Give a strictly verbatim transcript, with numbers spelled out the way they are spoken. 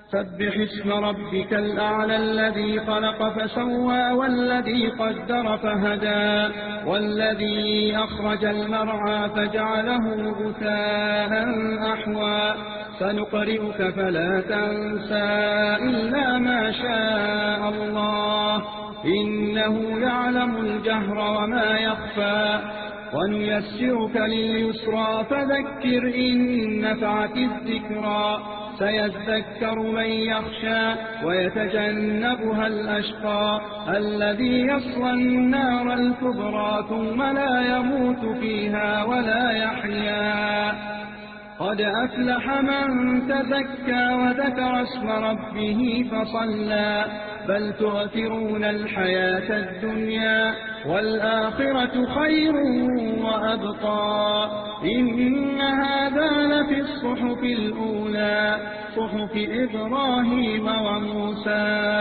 سبح اسم ربك الأعلى الذي خلق فسوى والذي قدر فهدى والذي أخرج المرعى فجعله غثاء أحوى سنقرئك فلا تنسى إلا ما شاء الله إنه يعلم الجهر وما يخفى ونيسرك لليسرى فذكر إن نفعت الذكرى سيذكر من يخشى ويتجنبها الأشقى الذي يصلى النار الكبرى ثم لا يموت فيها ولا يحيا قد أفلح من تزكى وذكر اسم ربه فصلى بل تؤثرون الحياة الدنيا والآخرة خير وأبقى إن هذا لفي الصحف الأولى صحف إبراهيم وموسى